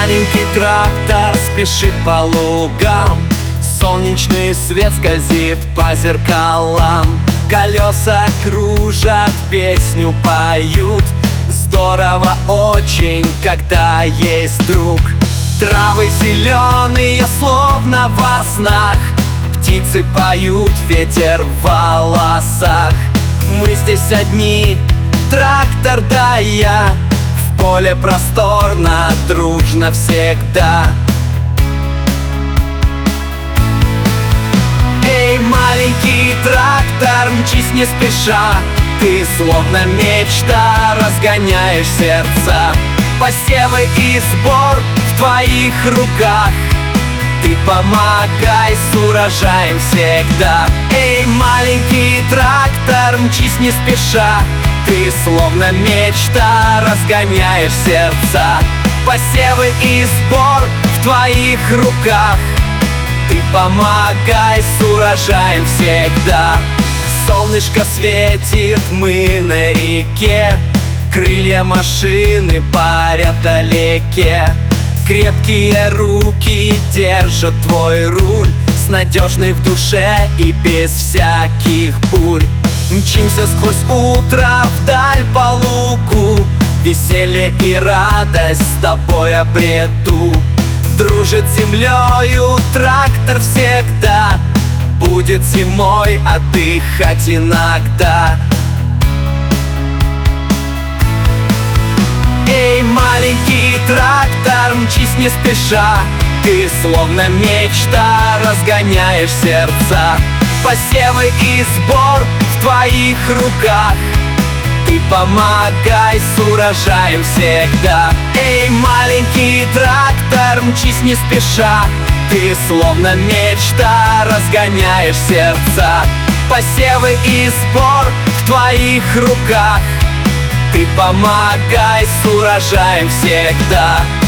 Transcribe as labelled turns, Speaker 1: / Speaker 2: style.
Speaker 1: маленький трактор спешит по лугам, солнечный свет скользит по зеркалам. Колеса кружат, песню поют. Здорово очень, когда есть друг. Травы зеленые, словно во снах, птицы поют, ветер в волосах. Мы здесь одни, трактор да я, в поле просторно, дружно всегда. Эй, маленький трактор, мчись не спеша, ты словно мечта, разгоняешь сердца. Посевы и сбор в твоих руках, ты помогай с урожаем всегда. Эй, маленький трактор, мчись не спеша, ты словно мечта, разгоняешь сердца. Посевы и сбор в твоих руках, ты помогай с урожаем всегда. Солнышко светит, мы на реке, крылья машины парят вдалеке. Крепкие руки держат твой руль, с надежной в душе и без всяких бурь. Мчимся сквозь утро вдаль по лугу, веселье и радость с тобой обрету. Дружит с землею трактор всегда, будет зимой отдыхать иногда. Эй, маленький трактор, мчись не спеша, ты словно мечта, разгоняешь сердца. Посевы и сбор в твоих руках, ты помогай с урожаем всегда. Эй, маленький трактор, мчись не спеша, ты словно мечта, разгоняешь сердца. Посевы и сбор в твоих руках, ты помогай с урожаем всегда.